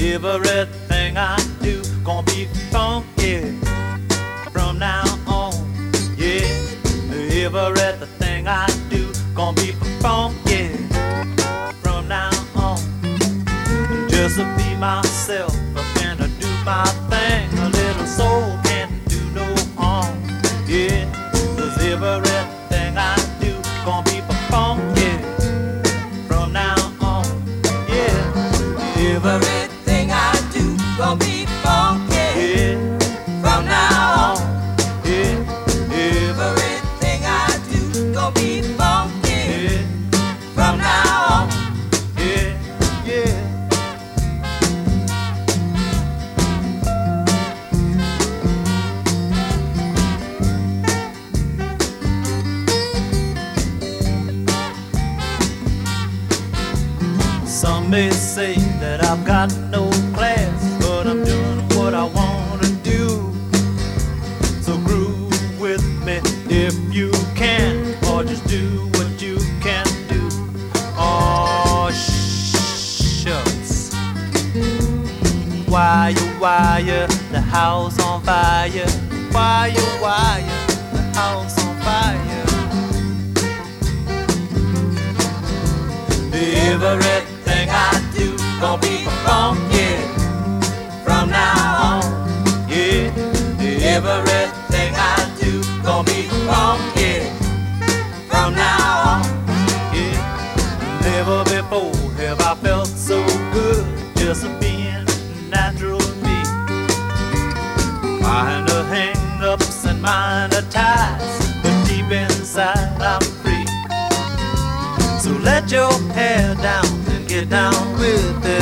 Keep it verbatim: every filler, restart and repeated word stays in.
Everything I do gonna be funky from now on. Yeah, everything I do gonna be funky from now on. Just to be myself and to do my thing. A little soul can't do no harm. Yeah, 'cause everything I do gonna be funky from now on. Yeah, everything I do gonna be funky yeah. from now on. Yeah, everything I do gonna be funky yeah. from now on. Yeah, yeah. Some may say that I've got no class, but I'm doing what I want to do. So groove with me if you can, or just do what you can do. Oh, shucks. Wire, wire, the house on fire. Wire, wire, the house on fire. Everything I do gonna be funky from now on. Yeah, everything I do gonna be funky from now on. Yeah, never before have I felt so good just being natural to me. Minor hang-ups and minor ties, but deep inside I'm free. So let your hair down and get down with it.